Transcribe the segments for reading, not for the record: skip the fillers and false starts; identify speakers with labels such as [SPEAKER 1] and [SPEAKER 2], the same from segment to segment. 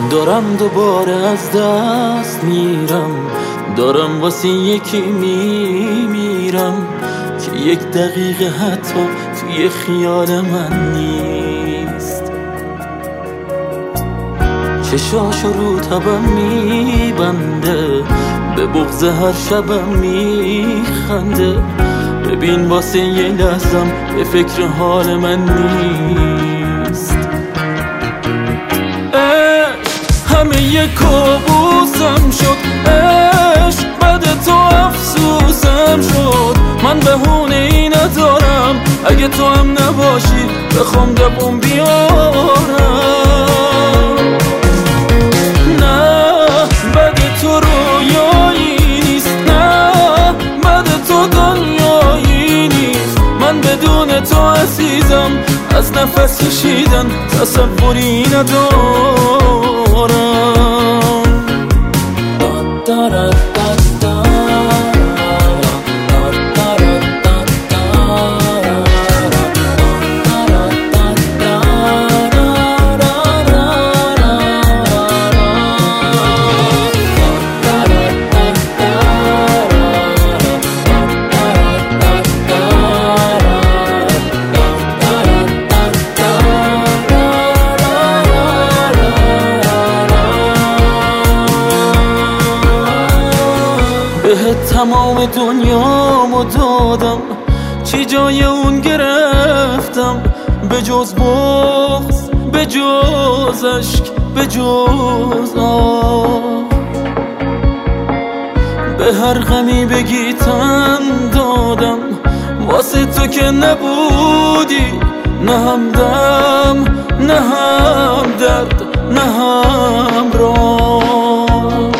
[SPEAKER 1] دارم دوباره از دست میرم، دارم واسه یکی میمیرم که یک دقیقه حتی توی خیال من نیست. چشاشو رو تبم میبنده، به بغض هر شبم میخنده. ببین واسه یه لحظم به فکر حال من نیست. همه یه کابوسم شد، عشق بعد تو افسوسم شد. من بهونه ای ندارم اگه تو هم نباشی بخوام دووم بیارم. نه بعد تو رویایی نیست، نه بعد تو دنیایی نیست. من بدون تو عزیزم از نفس کشیدن تصوری ندارم. بهت تمام دنیامو دادم، چی جای اون گرفتم؟ به جز بغض، به جز عشق، به جز آه. به هر غمی بگی تن دادم، واسه تو که نبودی. نه هم دم، نه هم درد، نه هم راه.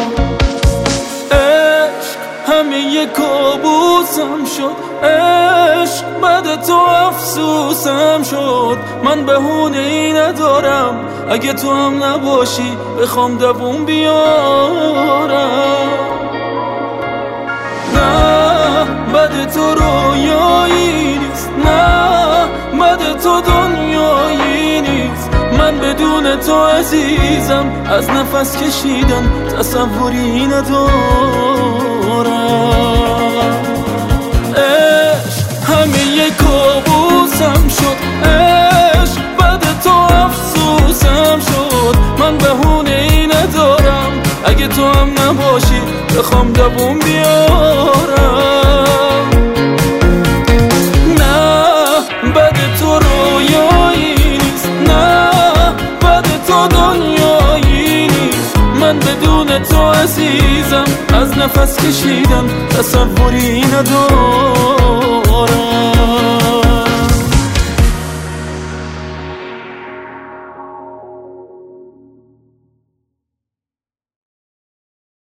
[SPEAKER 1] همه یه کابوسم شد، عشق بعد تو افسوسم شد. من بهونه ای ندارم اگه تو هم نباشی بخوام دووم بیارم. نه بعد تو رویایی نیست، نه بعد تو دنیایی نیست. من بدون تو عزیزم از نفس کشیدن تصوری ندارم. عشق همه یه کابوسم شد، عشق بعد تو افسوسم شد. من بهونه ای ندارم اگه تو هم نباشی بخوام دووم بیارم. نه بعد تو رویایی نیست، نه بعد تو دنیایی نیست. من بدون تو عزیزم از نفس کشیدن تصوری ندارم.